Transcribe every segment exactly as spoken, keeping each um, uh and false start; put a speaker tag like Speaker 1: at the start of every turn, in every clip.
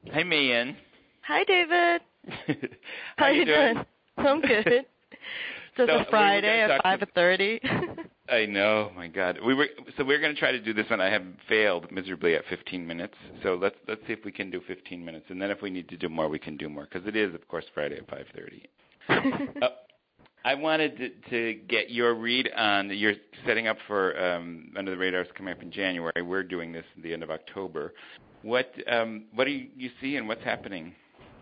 Speaker 1: Hi, Mayan.
Speaker 2: Hi, David.
Speaker 1: How,
Speaker 2: How
Speaker 1: you doing?
Speaker 2: doing? I'm good. It's just
Speaker 1: So
Speaker 2: a Friday
Speaker 1: we
Speaker 2: at five thirty.
Speaker 1: I know, my God. We were so we're going to try to do this one. I have failed miserably at fifteen minutes. So let's let's see if we can do fifteen minutes, and then if we need to do more, we can do more because it is, of course, Friday at five thirty. uh, I wanted to, to get your read on. You're setting up for um, Under the Radars coming up in January. We're doing this at the end of October. What um, what do you, you see and what's happening?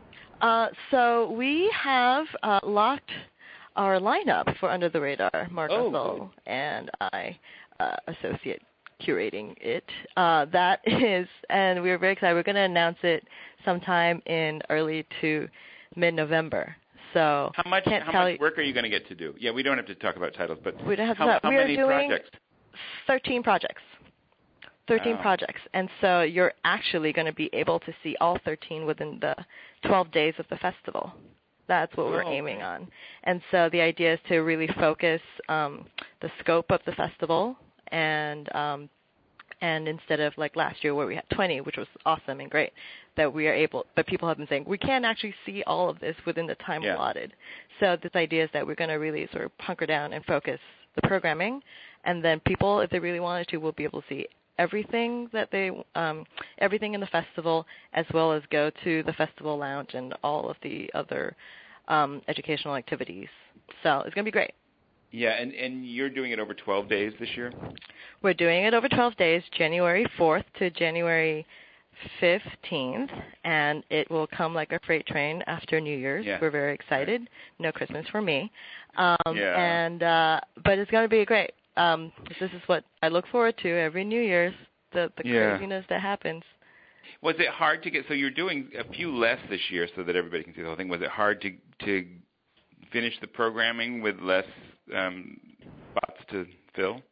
Speaker 2: Uh, so we have uh, locked our lineup for Under the Radar. Mark
Speaker 1: Oh,
Speaker 2: Russell and I, uh, associate curating it. Uh, that is, and we're very excited. We're going to announce it sometime in early to mid-November. So
Speaker 1: how much
Speaker 2: can't
Speaker 1: how
Speaker 2: tell
Speaker 1: much
Speaker 2: you,
Speaker 1: work are you going to get to do? Yeah, we don't have to talk about titles, but
Speaker 2: we don't have
Speaker 1: how,
Speaker 2: to,
Speaker 1: how
Speaker 2: we
Speaker 1: many
Speaker 2: are doing
Speaker 1: projects?
Speaker 2: thirteen projects. thirteen
Speaker 1: Wow.
Speaker 2: projects. And so you're actually going to be able to see all thirteen within the twelve days of the festival. That's what we're
Speaker 1: Oh,
Speaker 2: aiming
Speaker 1: okay.
Speaker 2: on. And so the idea is to really focus um, the scope of the festival and um, and instead of like last year where we had twenty, which was awesome and great, that we are able, but people have been saying, we can't actually see all of this within the time
Speaker 1: Yeah.
Speaker 2: allotted. So this idea is that we're going to really sort of hunker down and focus the programming, and then people, if they really wanted to, will be able to see everything that they, um, everything in the festival, as well as go to the festival lounge and all of the other um, educational activities. So it's going to be great.
Speaker 1: Yeah, and, and you're doing it over twelve days this year?
Speaker 2: We're doing it over twelve days, January fourth to January fifteenth, and it will come like a freight train after New Year's.
Speaker 1: Yeah.
Speaker 2: We're very excited. No Christmas for me. Um,
Speaker 1: Yeah.
Speaker 2: And uh, but it's going to be great. Um, this is what I look forward to every New Year's, the, the
Speaker 1: Yeah.
Speaker 2: craziness that happens.
Speaker 1: Was it hard to get, so you're doing a few less this year so that everybody can see the whole thing. Was it hard to to finish the programming with less um, spots to fill?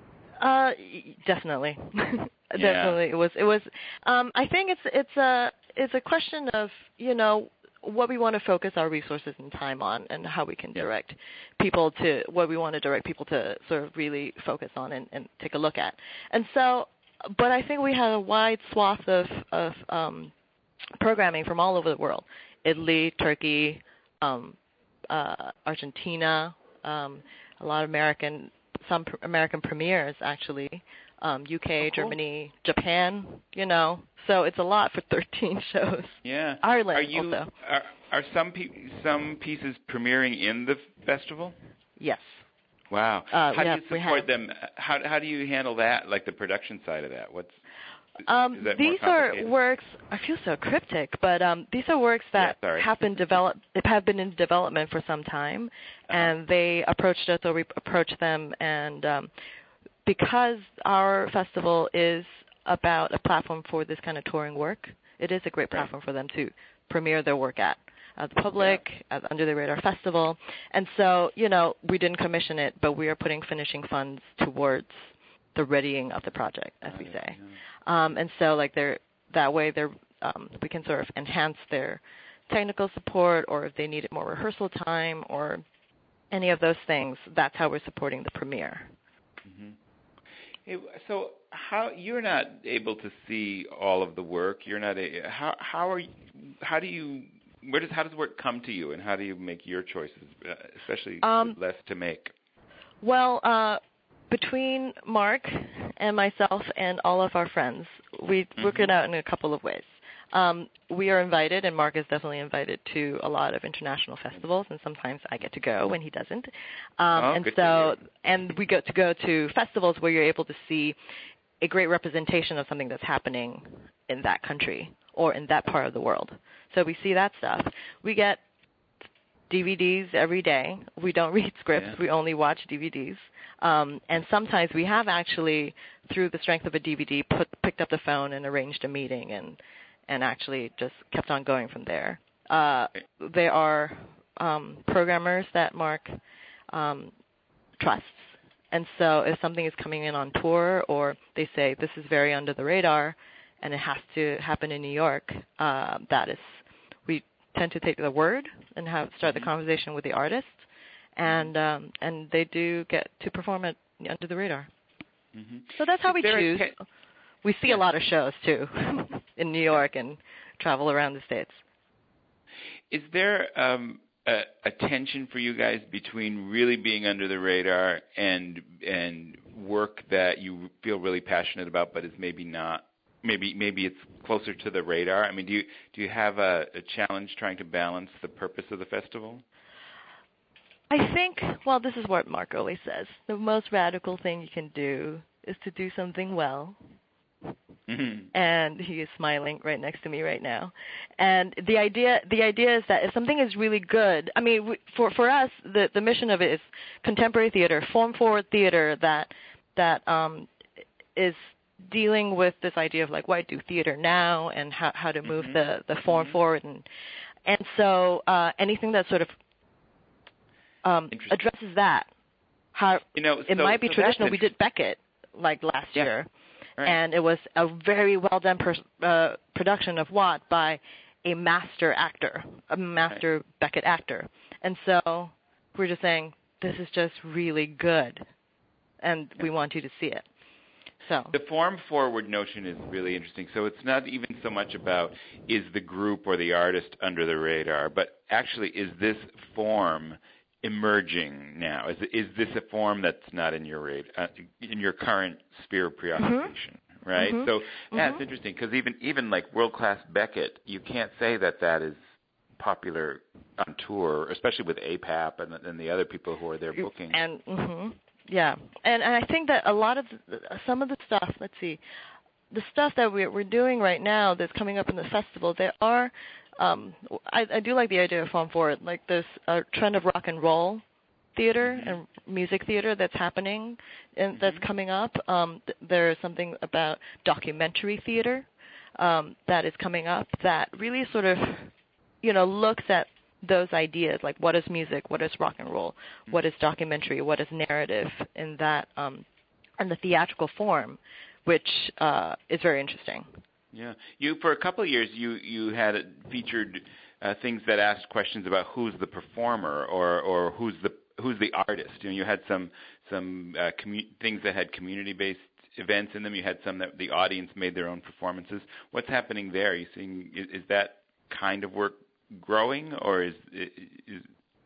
Speaker 2: Uh, definitely,
Speaker 1: Yeah.
Speaker 2: definitely. It was. It was. Um, I think it's it's a it's a question of you know what we want to focus our resources and time on, and how we can direct people to what we want to direct people to sort of really focus on and, and take a look at. And so, but I think we had a wide swath of of um, programming from all over the world: Italy, Turkey, um, uh, Argentina, um, a lot of American. Some pr- American premieres, actually, um, U K,
Speaker 1: Oh, cool.
Speaker 2: Germany, Japan, you know. So it's a lot for thirteen shows.
Speaker 1: Yeah.
Speaker 2: Ireland
Speaker 1: are you,
Speaker 2: also.
Speaker 1: Are, are some pe- some pieces premiering in the festival?
Speaker 2: Yes.
Speaker 1: Wow.
Speaker 2: Uh,
Speaker 1: how do
Speaker 2: have,
Speaker 1: you support them? How how do you handle that, like the production side of that? What's
Speaker 2: Um,
Speaker 1: is that
Speaker 2: these
Speaker 1: more
Speaker 2: are
Speaker 1: complicated?
Speaker 2: works. I feel so cryptic, but um, these are works that
Speaker 1: Yeah, sorry.
Speaker 2: have been developed. Have been in development for some time,
Speaker 1: Uh-huh.
Speaker 2: and they approached us, or we approached them, and um, because our festival is about a platform for this kind of touring work, it is a great platform right. for them to premiere their work at. Uh, the public, yeah. at Under the Radar Festival, and so you know we didn't commission it, but we are putting finishing funds towards the readying of the project, as we say. Um, and so, like, they're that way, they're um, we can sort of enhance their technical support, or if they needed more rehearsal time, or any of those things. That's how we're supporting the premiere.
Speaker 1: Mm-hmm. Hey, so, how you're not able to see all of the work? You're not. A, how how are you, how do you where does how does work come to you, and how do you make your choices, uh, especially
Speaker 2: um,
Speaker 1: with less to make?
Speaker 2: Well. Uh, Between Mark and myself and all of our friends, we mm-hmm. work it out in a couple of ways. Um, we are invited, and Mark is definitely invited to a lot of international festivals, and sometimes I get to go when he doesn't. Um,
Speaker 1: oh,
Speaker 2: and
Speaker 1: good
Speaker 2: so, and we get to go to festivals where you're able to see a great representation of something that's happening in that country or in that part of the world. So we see that stuff. We get D V Ds every day. We don't read scripts. Yeah. We only watch D V Ds. Um, and sometimes we have actually, through the strength of a D V D, put, picked up the phone and arranged a meeting and, and actually just kept on going from there. Uh, there are um, programmers that Mark um, trusts. And so if something is coming in on tour or they say this is very under the radar and it has to happen in New York, uh, that is, we tend to take the word and have start the conversation with the artist. And um, and they do get to perform it under the radar.
Speaker 1: Mm-hmm.
Speaker 2: So that's how we choose
Speaker 1: Te-
Speaker 2: we see
Speaker 1: yeah.
Speaker 2: a lot of shows too in New York and travel around the States.
Speaker 1: Is there um, a, a tension for you guys between really being under the radar and and work that you feel really passionate about, but is maybe not? Maybe maybe it's closer to the radar. I mean, do you do you have a, a challenge trying to balance the purpose of the festival?
Speaker 2: I think, well, this is what Mark always says: the most radical thing you can do is to do something well. Mm-hmm. And he is smiling right next to me right now. And the idea, the idea is that if something is really good, I mean, for for us, the the mission of it is contemporary theater, form forward theater that that um, is dealing with this idea of like why do theater now and how how to move mm-hmm. the the form mm-hmm. forward, and and so uh, anything that sort of um, addresses that. How
Speaker 1: you know,
Speaker 2: it
Speaker 1: so,
Speaker 2: might be
Speaker 1: so
Speaker 2: traditional. We did Beckett like last
Speaker 1: yeah.
Speaker 2: year.
Speaker 1: Right.
Speaker 2: And it was a very well done per, uh, production of Watt by a master actor, a master right. Beckett actor. And so we're just saying, this is just really good, and yeah. we want you to see it. So
Speaker 1: the form forward notion is really interesting. So it's not even so much about is the group or the artist under the radar, but actually is this form emerging now? Is is this a form that's not in your rate, uh, in your current sphere of preoccupation, mm-hmm. right?
Speaker 2: Mm-hmm.
Speaker 1: So yeah,
Speaker 2: mm-hmm.
Speaker 1: it's interesting because even even like world class Beckett, you can't say that that is popular on tour, especially with A P A P and, and the other people who are there booking.
Speaker 2: And mm-hmm. yeah, and and I think that a lot of the, some of the stuff. Let's see, the stuff that we're we're doing right now that's coming up in the festival. There are. Um, I, I do like the idea of form forward, like this uh, trend of rock and roll theater mm-hmm. and music theater that's happening and mm-hmm. that's coming up. Um, th- there is something about documentary theater um, that is coming up that really sort of, you know, looks at those ideas, like what is music, what is rock and roll, mm-hmm. what is documentary, what is narrative in that, um, in the theatrical form, which uh, is very interesting.
Speaker 1: Yeah, you for a couple of years you you had featured uh, things that asked questions about who's the performer or or who's the who's the artist. You know, you had some some uh, commu- things that had community-based events in them. You had some that the audience made their own performances. What's happening there? Are you seeing is, is that kind of work growing, or is is, is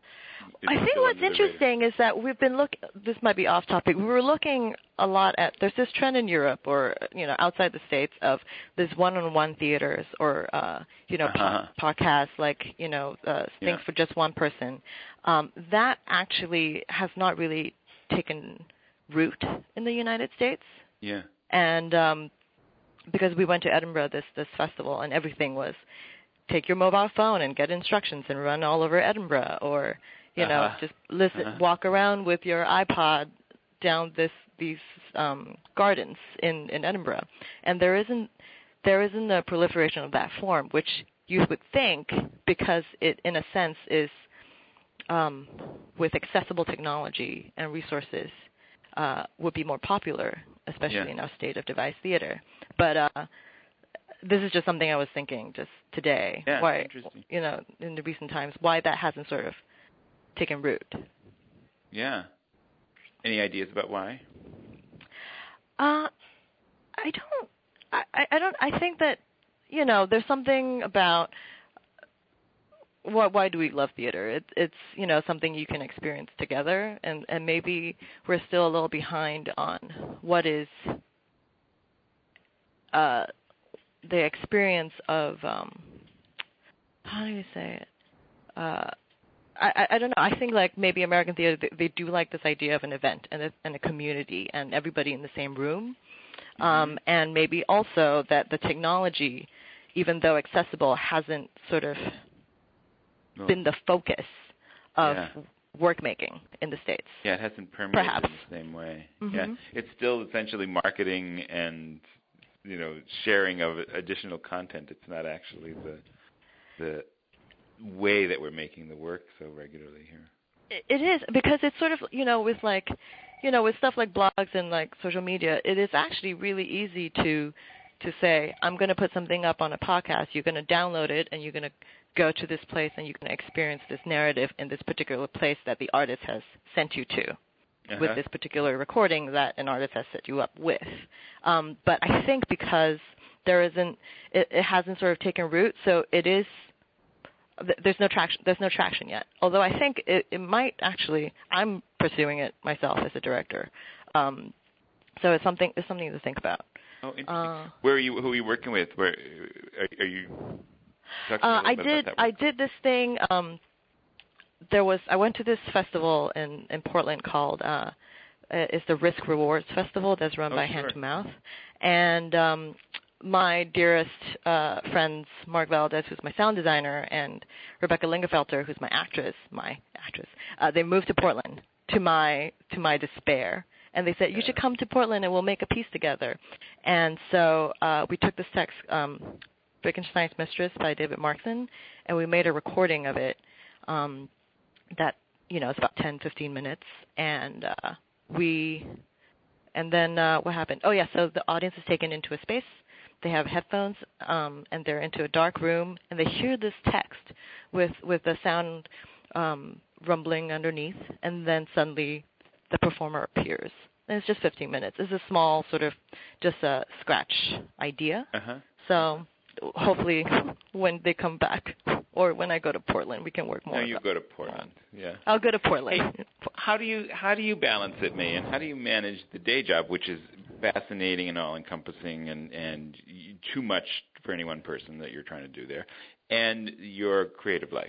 Speaker 2: I think what's interesting is that we've been looking, this might be off topic, we were looking a lot at, there's this trend in Europe or, you know, outside the States of this one-on-one theaters or, uh, you know, uh-huh. po- podcasts like, you know, uh, things yeah. for just one person. Um, that actually has not really taken root in the United States.
Speaker 1: Yeah.
Speaker 2: And um, because we went to Edinburgh this, this festival and everything was take your mobile phone and get instructions and run all over Edinburgh or, you know, uh-huh. just listen, uh-huh. walk around with your iPod down this these um, gardens in, in Edinburgh, and there isn't there isn't a proliferation of that form, which you would think because it, in a sense, is um, with accessible technology and resources uh, would be more popular, especially yeah. in our state of device theater. But uh, this is just something I was thinking just today.
Speaker 1: Yeah,
Speaker 2: why,
Speaker 1: interesting.
Speaker 2: You know, in the recent times, why that hasn't sort of taken root.
Speaker 1: Yeah. Any ideas about why?
Speaker 2: Uh, I don't. I, I don't. I think that you know, there's something about why, why do we love theater? It, it's you know something you can experience together, and and maybe we're still a little behind on what is uh, the experience of um, how do you say it? Uh, I, I don't know. I think like maybe American theater, they, they do like this idea of an event and a, and a community and everybody in the same room. Mm-hmm. Um, and maybe also that the technology, even though accessible, hasn't sort of oh. been the focus of
Speaker 1: yeah.
Speaker 2: work making in the States.
Speaker 1: Yeah, it hasn't permeated
Speaker 2: Perhaps.
Speaker 1: in the same way.
Speaker 2: Mm-hmm.
Speaker 1: Yeah, it's still essentially marketing and you know sharing of additional content. It's not actually the the way that we're making the work so regularly here.
Speaker 2: It is, because it's sort of, you know, with like, you know, with stuff like blogs and like social media, it is actually really easy to to say, I'm going to put something up on a podcast, you're going to download it, and you're going to go to this place and you're going to experience this narrative in this particular place that the artist has sent you to.
Speaker 1: uh-huh.
Speaker 2: with this particular recording that an artist has set you up with. Um, but I think because there isn't, it, it hasn't sort of taken root, so it is. There's no traction. There's no traction yet. Although I think it, it might actually. I'm pursuing it myself as a director. Um, so it's something. It's something to think about.
Speaker 1: Oh, interesting.
Speaker 2: Uh,
Speaker 1: Where are you? Who are you working with? Where are, are you? Talk to me a
Speaker 2: uh,
Speaker 1: little
Speaker 2: I
Speaker 1: bit
Speaker 2: did.
Speaker 1: about that
Speaker 2: I
Speaker 1: work.
Speaker 2: did this thing. Um, there was. I went to this festival in in Portland called. Uh, it's the Risk Rewards Festival that's run
Speaker 1: Oh,
Speaker 2: by
Speaker 1: sure.
Speaker 2: Hand to Mouth, and um, my dearest uh, friends, Mark Valdez, who's my sound designer, and Rebecca Lingerfelter, who's my actress, my actress, uh, they moved to Portland to my to my despair. And they said, you should come to Portland and we'll make a piece together. And so uh, we took this text, um, Wittgenstein's Mistress by David Markson, and we made a recording of it um, that, you know, it's about ten, fifteen minutes. And uh, we, and then uh, what happened? Oh, yeah, so the audience is taken into a space. They have headphones, um, and they're into a dark room, and they hear this text with, with the sound um, rumbling underneath, and then suddenly the performer appears. And it's just fifteen minutes. It's a small sort of just a scratch idea.
Speaker 1: Uh-huh.
Speaker 2: So hopefully when they come back or when I go to Portland, we can work more.
Speaker 1: No, you go to Portland. Yeah.
Speaker 2: I'll go to Portland.
Speaker 1: Hey, how do you how do you balance it, May? And how do you manage the day job, which is fascinating and all-encompassing and, and too much for any one person that you're trying to do there, and your creative life?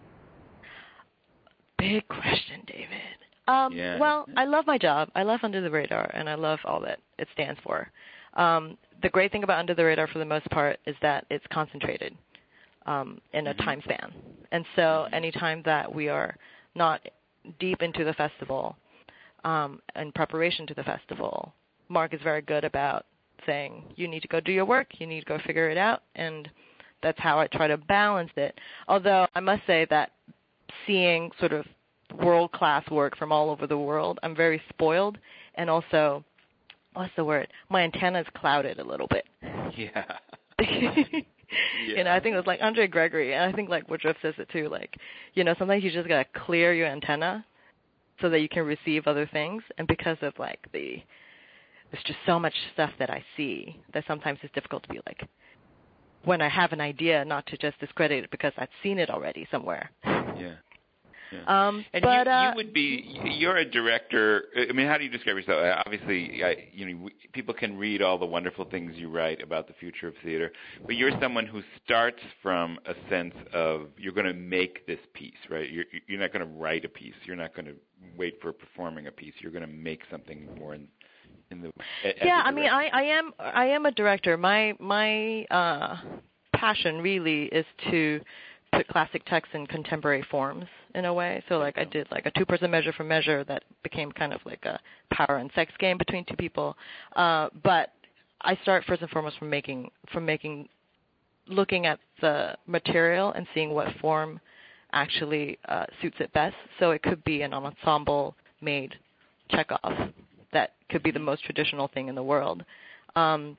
Speaker 2: Big question, David. Um,
Speaker 1: yeah.
Speaker 2: Well, I love my job. I love Under the Radar, and I love all that it stands for. Um, the great thing about Under the Radar, for the most part, is that it's concentrated um, in a
Speaker 1: mm-hmm. time
Speaker 2: span. And so mm-hmm. anytime that we are not deep into the festival, um, in preparation to the festival, Mark is very good about saying, you need to go do your work, you need to go figure it out, and that's how I try to balance it. Although I must say that seeing sort of world-class work from all over the world, I'm very spoiled, and also, what's the word? My antenna is clouded a little bit.
Speaker 1: Yeah.
Speaker 2: yeah. You know, I think it was like Andre Gregory, and I think like Woodruff says it too, like, you know, sometimes you just got to clear your antenna so that you can receive other things, and because of like the, there's just so much stuff that I see that sometimes it's difficult to be like, when I have an idea, not to just discredit it because I've seen it already somewhere.
Speaker 1: Yeah. Yeah.
Speaker 2: Um,
Speaker 1: and
Speaker 2: but,
Speaker 1: you,
Speaker 2: uh,
Speaker 1: you would be, you're a director. I mean, how do you describe yourself? Obviously, I, you know, people can read all the wonderful things you write about the future of theater, but you're someone who starts from a sense of you're going to make this piece, right? You're, you're not going to write a piece. You're not going to wait for performing a piece. You're going to make something more in, in the.
Speaker 2: Yeah, I mean, I, I am, I am a director. My, my uh, passion really is to put classic text in contemporary forms in a way. So like I did like a two-person Measure for Measure that became kind of like a power and sex game between two people. Uh, but I start first and foremost from making, from making, looking at the material and seeing what form actually uh, suits it best. So it could be an ensemble made Chekhov that could be the most traditional thing in the world. Um,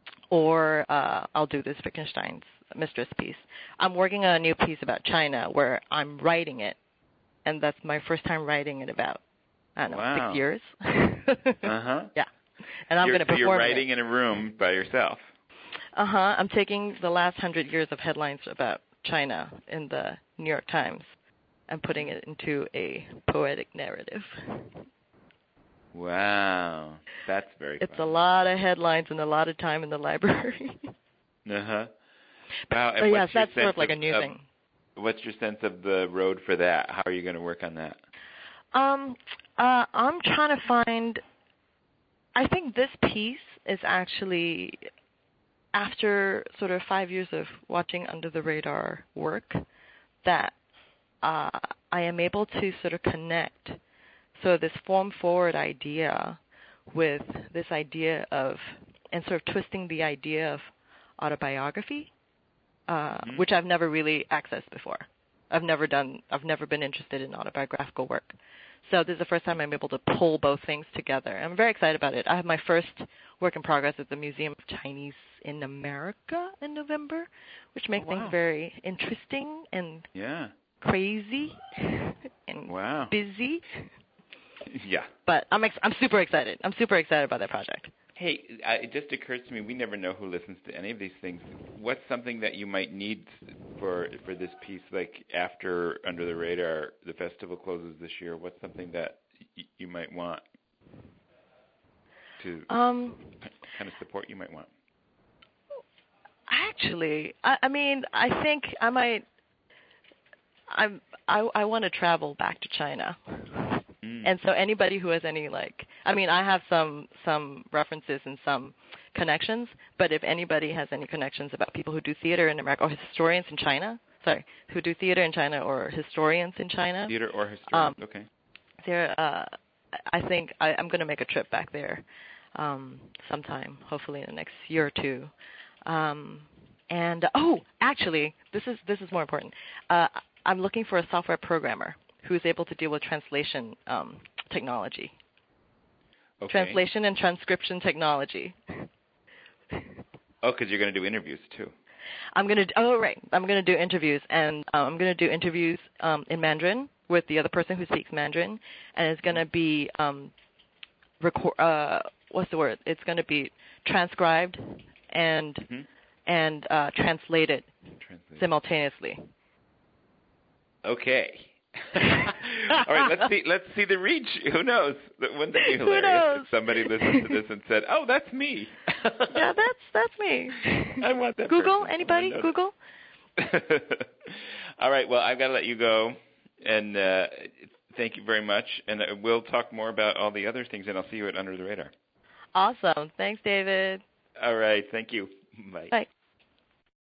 Speaker 2: or uh, I'll do this Wittgenstein's Mistress piece. I'm working on a new piece about China where I'm writing it, and that's my first time writing it about, I don't know,
Speaker 1: wow.
Speaker 2: six years.
Speaker 1: uh-huh.
Speaker 2: Yeah. And I'm going to
Speaker 1: so
Speaker 2: perform
Speaker 1: You're writing
Speaker 2: it.
Speaker 1: in a room by yourself.
Speaker 2: Uh-huh. I'm taking the last hundred years of headlines about China in the New York Times and putting it into a poetic narrative.
Speaker 1: Wow. That's very
Speaker 2: It's
Speaker 1: fun.
Speaker 2: a lot of headlines and a lot of time in the library.
Speaker 1: uh-huh. Wow.
Speaker 2: But yes, that's sort of like
Speaker 1: of,
Speaker 2: a new
Speaker 1: of,
Speaker 2: thing.
Speaker 1: What's your sense of the road for that? How are you going to work on that?
Speaker 2: Um, uh, I'm trying to find, I think this piece is actually, after sort of five years of watching Under the Radar work, that uh, I am able to sort of connect so this form-forward idea with this idea of, and sort of twisting the idea of autobiography, uh, mm-hmm. which I've never really accessed before. I've never done, I've never been interested in autobiographical work. So this is the first time I'm able to pull both things together. I'm very excited about it. I have my first work in progress at the Museum of Chinese in America in November, which makes oh, wow. things very interesting and
Speaker 1: yeah.
Speaker 2: crazy and
Speaker 1: wow.
Speaker 2: busy.
Speaker 1: Yeah.
Speaker 2: But I'm ex- I'm super excited. I'm super excited about that project.
Speaker 1: Hey, uh, it just occurs to me, we never know who listens to any of these things. What's something that you might need for for this piece, like after Under the Radar, the festival closes this year? What's something that y- you might want to
Speaker 2: Um,
Speaker 1: kind of support you might want?
Speaker 2: Actually, I, I mean, I think I might. I'm. I I want to travel back to China. And so anybody who has any, like, I mean, I have some some references and some connections, but if anybody has any connections about people who do theater in America or historians in China, sorry, who do theater in China or historians in China.
Speaker 1: Theater or historians,
Speaker 2: um,
Speaker 1: okay.
Speaker 2: There, uh, I think I, I'm going to make a trip back there um, sometime, hopefully in the next year or two. Um, and, oh, actually, this is this is more important. Uh, I'm looking for a software programmer who is able to deal with translation um, technology.
Speaker 1: Okay.
Speaker 2: Translation and transcription technology.
Speaker 1: Oh, because you're going to do interviews, too.
Speaker 2: I'm going to, oh, right. I'm going to do interviews, and uh, I'm going to do interviews um, in Mandarin with the other person who speaks Mandarin, and it's going to be, um, record, uh, what's the word? It's going to be transcribed and, mm-hmm. and uh, translated Translate. simultaneously.
Speaker 1: Okay. All right, let's see. Let's see the reach. Who knows? Wouldn't that be hilarious?
Speaker 2: Who knows?
Speaker 1: If somebody listened to this and said, "Oh, that's me."
Speaker 2: Yeah, that's that's me.
Speaker 1: I want that.
Speaker 2: Google
Speaker 1: person.
Speaker 2: anybody? Google.
Speaker 1: All right. Well, I've got to let you go, and uh, thank you very much. And uh, we'll talk more about all the other things, and I'll see you at Under the Radar.
Speaker 2: Awesome. Thanks, David.
Speaker 1: All right. Thank you. Bye.
Speaker 2: Bye.